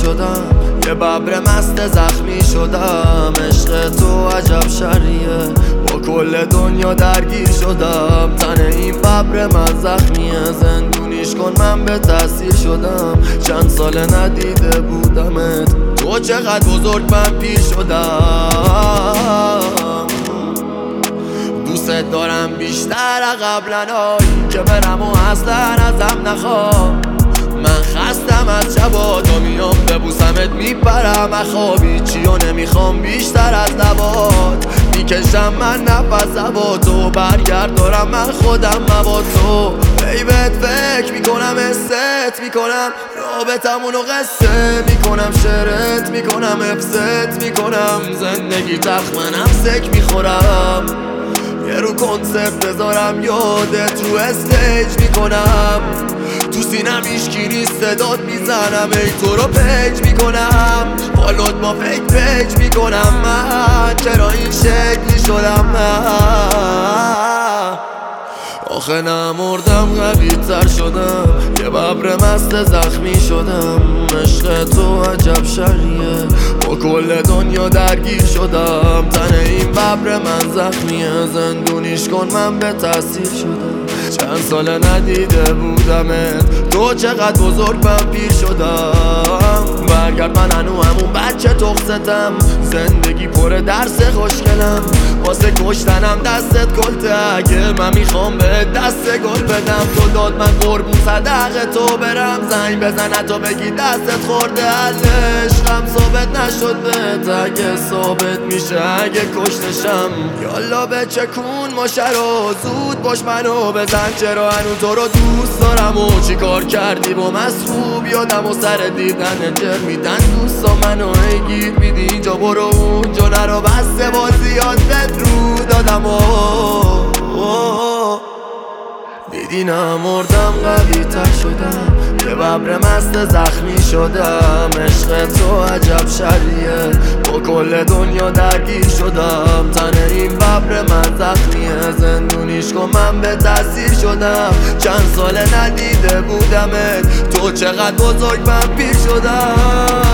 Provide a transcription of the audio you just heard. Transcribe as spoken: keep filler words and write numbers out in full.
شدم، یه ببر مست زخمی شدم. عشق تو عجب شریه، با کل دنیا درگیر شدم. تن این ببر من زخمیه، زندونیش کن من به تأثیر شدم. چند سال ندیده بودمت، تو چقدر بزرگ من پیر شدم. دوست دارم بیشتر قبلنای که برم و اصلا ازم نخواه. من خستم از شبات و میام ببوسمت میپرم اخوابی. چیو نمیخوام بیشتر از لبات، میکشم من نفس با تو. برگرد دارم من خودم با تو. بیبت فکر میکنم حست میکنم، رابطمونو قصه میکنم. شعرت میکنم حفظت میکنم، زندگی تخمنم سک میخورم. یه رو کنسرت بذارم یادت رو استیج میکنم. تو سینم ایشکی نیست صدات میزنم، ای تو رو پیج میکنم. حالات ما فیک پیج میکنم. من چرا این شکلی شدم؟ من آخه نمردم قوی تر شدم، یه ببر مست زخمی شدم. عشق تو عجب شریه، با کل دنیا درگیر شدم. تن این ببر من زخمیه، زندونیش کن من به تأثیر شدم. چند سال ندیده بودمت، تو چقدر بزرگ من پیر شدم. برگرد من هنو همون بچه تخصتم، زندگی پر درس خوشگلم. واسه کشتنم دستت گلته، اگه من میخوام به دست گل بدم. تو داد من قربون صدق تو برم، زنگ بزن تو بگی دستت خورده. عشقم ثابت نشد بهت، اگه ثابت میشه اگه کشتشم. یالا به چکون ماشه رو زود باش منو بزن. چرا هنو تو رو دوست دارم و چی کار کردی با خوب یادم و سر دیدن جر میدن. دوستا منو گیر میدی اینجا برو اونجا نرو، بسته بازی یادت رو دادم و دیدی نمردم قوی تر شدم، یه ببر مست زخمی شدم. عشق تو عجب شریه، با کل دنیا درگیر شدم. تن این ببر من زخمیه، زندونیش کن من به تأثیر شدم. چند سال ندیده بودمت، تو چقدر بزرگ من پیر شدم.